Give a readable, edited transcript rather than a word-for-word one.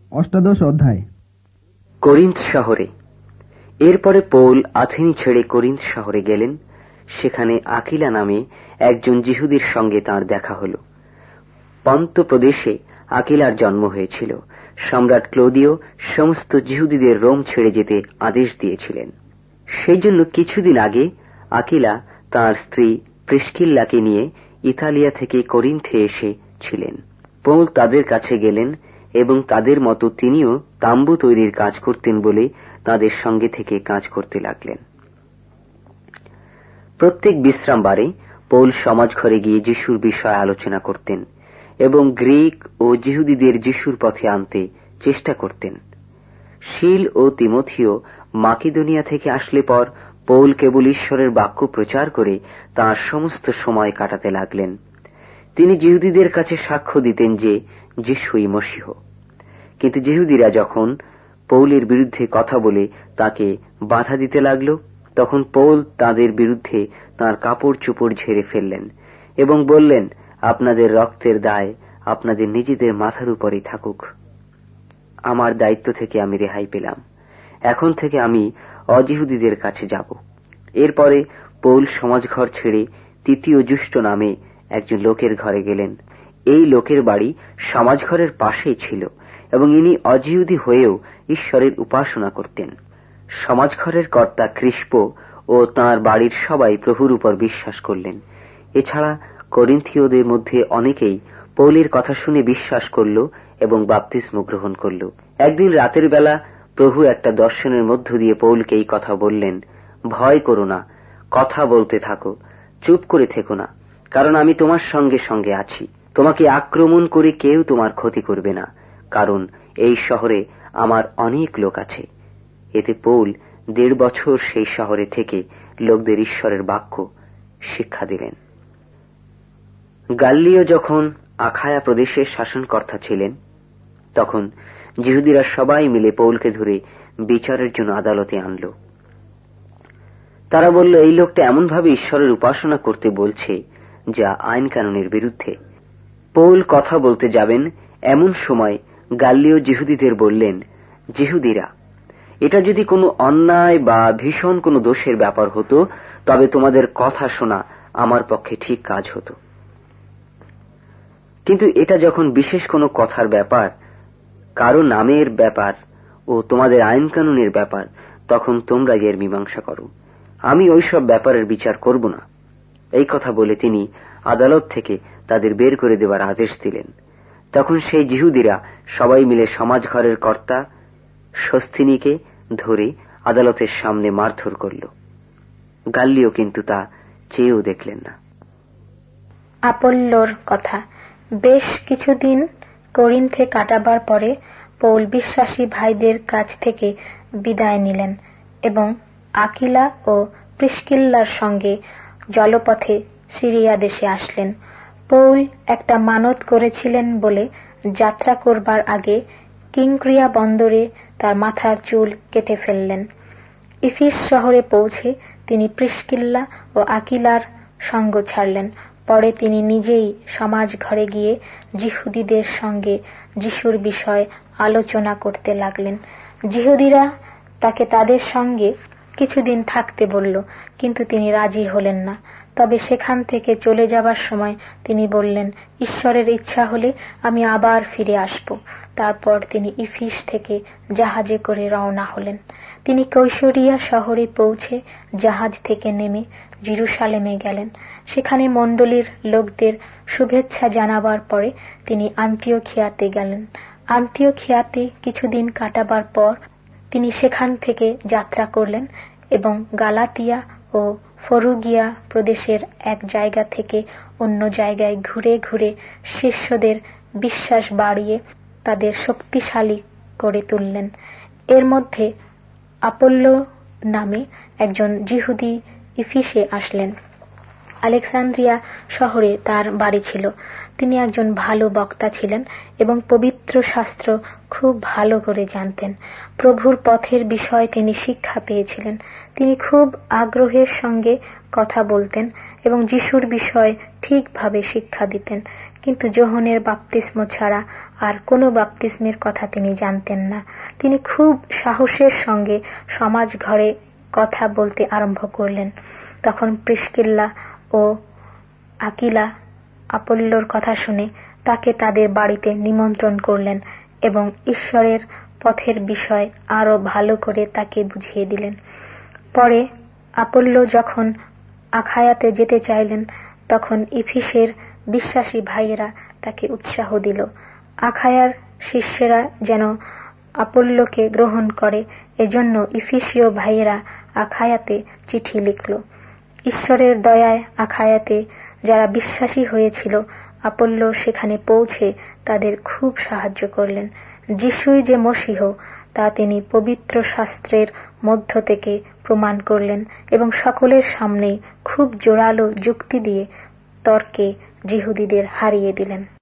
অষ্টাদশ অধ্যায়। করিন্থ শহরে। এরপরে পৌল আথেনি ছেড়ে করিন্থ শহরে গেলেন। সেখানে আকিলা নামে একজন যিহুদীর সঙ্গে তাঁর দেখা হল। পন্ত প্রদেশে আকিলার জন্ম হয়েছিল। সম্রাট ক্লোদীয় সমস্ত যিহুদীদের রোম ছেড়ে যেতে আদেশ দিয়েছিলেন। সেই জন্য কিছুদিন আগে আকিলা তাঁর স্ত্রী প্রিস্কিল্লাকে নিয়ে ইতালিয়া থেকে করিন্থে এসেছিলেন। পৌল তাদের কাছে গেলেন এবং তাদের মতো তিনিও তাম্বু তৈরির কাজ করতেন বলে তাদের সঙ্গে থেকে কাজ করতে লাগলেন। প্রত্যেক বিশ্রামবারে পৌল সমাজ ঘরে গিয়ে যিশুর বিষয়ে আলোচনা করতেন এবং গ্রিক ও যিহুদীদের যিশুর পথে আনতে চেষ্টা করতেন। শিল ও তিমোথিও মাকিদোনিয়া থেকে আসলে পর পৌল কেবল ঈশ্বরের বাক্য প্রচার করে তাঁর সমস্ত সময় কাটাতে লাগলেন। তিনি যিহুদীদের কাছে সাক্ষ্য দিতেন যে যিশুই মসীহ। কিন্তু যিহুদীরা যখন পৌলের বিরুদ্ধে কথা বলে তাকে বাধা দিতে লাগল, তখন পৌল তাদের বিরুদ্ধে তাঁর কাপড় চোপড় ঝেড়ে ফেললেন এবং বললেন, আপনাদের রক্তের দায় আপনাদের নিজেদের মাথার উপরেই থাকুক। আমার দায়িত্ব থেকে আমি রেহাই পেলাম। এখন থেকে আমি অজিহুদীদের কাছে যাব। এরপরে পৌল সমাজঘর ছেড়ে তৃতীয় জুষ্ট নামে একজন লোকের ঘরে গেলেন। এই লোকের বাড়ি সমাজঘরের পাশেই ছিল এবং ইনি অজিহুদী হয়েও ঈশ্বরের উপাসনা করতেন। সমাজঘরের কর্তা ক্রিস্প ও তাঁর বাড়ির সবাই প্রভুর উপর বিশ্বাস করলেন। এছাড়া করিন্থীয়দের মধ্যে অনেকেই পৌলের কথা শুনে বিশ্বাস করল এবং বাপ্তিস্ম গ্রহণ করল। একদিন রাতের বেলা প্রভু একটা দর্শনের মধ্য দিয়ে পৌলকে এই কথা বললেন, ভয় করো না, কথা বলতে থাকো, চুপ করে থেকো না, কারণ আমি তোমার সঙ্গে সঙ্গে আছি। তোমাকে আক্রমণ করে কেউ তোমার ক্ষতি করবে না, কারণ এই শহরে আমার অনেক লোক আছে। এতে পৌল 1.5 বছর সেই শহরে থেকে লোকদের ঈশ্বরের বাক্য শিক্ষা দিলেন। গাল্লিও যখন আখায়া প্রদেশের শাসনকর্তা ছিলেন, তখন যিহুদীরা সবাই মিলে পৌলকে ধরে বিচারের জন্য আদালতে আনল। তারা বলল, এই লোকটা এমনভাবে ঈশ্বরের উপাসনা করতে বলছে যা আইন কানুনের বিরুদ্ধে। পৌল কথা বলতে যাবেন এমন সময় গাল্লিও যিহুদীদের বললেন, যিহুদীরা, এটা যদি কোনো অন্যায় বা ভীষণ কোনো দোষের ব্যাপার হতো, তবে তোমাদের কথা শোনা আমার পক্ষে ঠিক কাজ হতো। কিন্তু এটা যখন বিশেষ কোনো কথার ব্যাপার, কারো নামের ব্যাপার ও তোমাদের আইন কানুনের ব্যাপার, তখন তোমরা এর মীমাংসা করো। আমি ওইসব ব্যাপারের বিচার করব না। এই কথা বলে তিনি আদালত থেকে তাদের বের করে দেওয়ার আদেশ দিলেন। তখন সেই যিহুদীরা সবাই মিলে সমাজঘরের কর্তা সস্থিনীকে ধরে আদালতের সামনে মারধর করল। গাল্লিও কিন্তু তা চেয়েও দেখলেন না। আপল্লোর কথা। বেশ কিছুদিন করিন্থে কাটাবার পরে পৌল বিশ্বাসী ভাইদের কাছ থেকে বিদায় নিলেন এবং আকিলা ও প্রিস্কিল্লার সঙ্গে জলপথে সিরিয়া দেশে আসলেন। পৌল একটা মানত করেছিলেন বলে যাত্রা করবার আগে কিংক্রিয়া বন্দরে তার মাথার চুল কেটে ফেললেন। ইফিস শহরে পৌঁছে তিনি প্রিস্কিল্লা ও আকিলার সঙ্গ ছাড়লেন। পরে তিনি নিজেই সমাজ ঘরে গিয়ে যিহুদীদের সঙ্গে যিশুর বিষয় আলোচনা করতে লাগলেন। যিহুদীরা তাকে তাদের সঙ্গে কিছুদিন থাকতে বলল, কিন্তু তিনি রাজি হলেন না। তবে সেখান থেকে চলে যাবার সময় তিনি বললেন, ঈশ্বরের ইচ্ছা হলে আমি আবার ফিরে আসব। তারপর তিনি ইফিস থেকে জাহাজে করে রওনা হলেন। তিনি কৈশরিয়া শহরে পৌঁছে জাহাজ থেকে নেমে জেরুসালেমে গেলেন। সেখানে মণ্ডলীর লোকদের শুভেচ্ছা জানাবার পরে তিনি আন্তিওখিয়াতে গেলেন। আন্তিওখিয়াতে কিছুদিন কাটাবার পর তিনি সেখান থেকে যাত্রা করলেন এবং গালাতিয়া ও ফরুগিয়া প্রদেশের এক জায়গা থেকে অন্য জায়গায় ঘুরে ঘুরে শিষ্যদের বিশ্বাস বাড়িয়ে তাদের শক্তিশালী করে তুললেন। এর মধ্যে আপল্লো নামে একজন যিহুদি ইফিসে আসলেন। আলেকজান্দ্রিয়া শহরে তার বাড়ি ছিল। তিনি একজন ভালো বক্তা ছিলেন এবং পবিত্র শাস্ত্র খুব ভালো করে জানতেন। প্রভুর পথের বিষয়ে তিনি শিক্ষা পেয়েছিলেন। তিনি খুব আগ্রহের সঙ্গে কথা বলতেন এবং যিশুর বিষয়ে ঠিকভাবে শিক্ষা দিতেন। কিন্তু যোহনের বাপ্তিস্ম ছাড়া আর কোনো বাপ্তিস্মের কথা তিনি জানতেন না। তিনি খুব সাহসের সঙ্গে সমাজ ঘরে কথা বলতে আরম্ভ করলেন। তখন প্রিস্কিল্লা ও আকিলা আপল্লোর কথা শুনে তাকে তাদের বাড়িতে নিমন্ত্রণ করলেন এবং ঈশ্বরের পথের বিষয় আরো ভালো করে তাকে বুঝিয়ে দিলেন। পরে আপল্লো যখন আখায়াতে যেতে চাইলেন, তখন ইফিসের বিশ্বাসী ভাইয়েরা তাকে উৎসাহ দিল। আখায়ার শিষ্যেরা যেন আপল্লোকে গ্রহণ করে, এজন্য ইফিসীয় ভাইয়েরা আখায়াতে চিঠি লিখল। ঈশ্বরের দয়ায় আখায়াতে যারা বিশ্বাসী হয়েছিল, আপল্লো সেখানে পৌঁছে তাদের খুব সাহায্য করলেন। যিশুই যে মসীহ তা তিনি পবিত্র শাস্ত্রের মধ্য থেকে প্রমাণ করলেন এবং সকলের সামনে খুব জোরালো যুক্তি দিয়ে তর্কে যিহুদীদের হারিয়ে দিলেন।